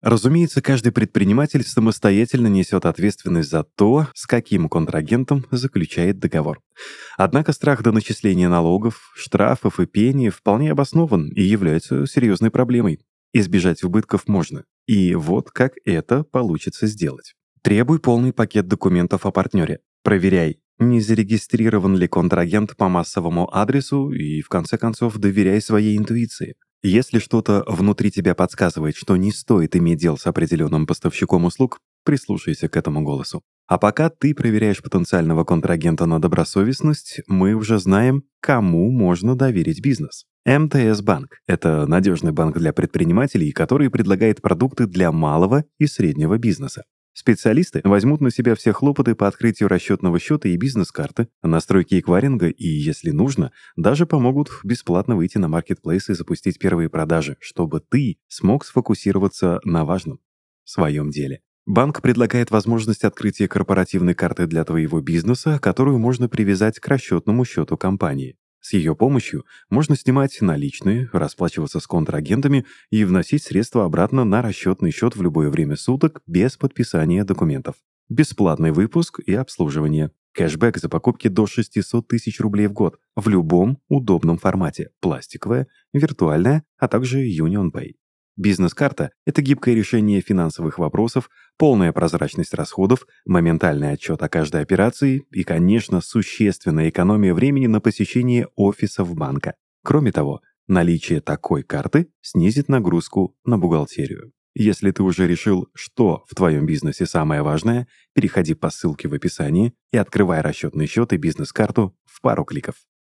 Разумеется, каждый предприниматель самостоятельно несет ответственность за то, с каким контрагентом заключает договор. Однако страх до начисления налогов, штрафов и пени вполне обоснован и является серьезной проблемой. Избежать убытков можно. И вот как это получится сделать. Требуй полный пакет документов о партнере. Проверяй, не зарегистрирован ли контрагент по массовому адресу и, в конце концов, доверяй своей интуиции. Если что-то внутри тебя подсказывает, что не стоит иметь дел с определенным поставщиком услуг, прислушайся к этому голосу. А пока ты проверяешь потенциального контрагента на добросовестность, мы уже знаем, кому можно доверить бизнес. МТС Банк — это надежный банк для предпринимателей, который предлагает продукты для малого и среднего бизнеса. Специалисты возьмут на себя все хлопоты по открытию расчетного счета и бизнес-карты, настройки эквайринга и, если нужно, даже помогут бесплатно выйти на маркетплейс и запустить первые продажи, чтобы ты смог сфокусироваться на важном — своем деле. Банк предлагает возможность открытия корпоративной карты для твоего бизнеса, которую можно привязать к расчетному счету компании. С ее помощью можно снимать наличные, расплачиваться с контрагентами и вносить средства обратно на расчетный счет в любое время суток без подписания документов. Бесплатный выпуск и обслуживание. Кэшбэк за покупки до 600 тысяч рублей в год в любом удобном формате. Пластиковая, виртуальная, а также UnionPay. Бизнес-карта — это гибкое решение финансовых вопросов, полная прозрачность расходов, моментальный отчет о каждой операции и, конечно, существенная экономия времени на посещение офисов банка. Кроме того, наличие такой карты снизит нагрузку на бухгалтерию. Если ты уже решил, что в твоем бизнесе самое важное, переходи по ссылке в описании и открывай расчетный счет и бизнес-карту в пару кликов.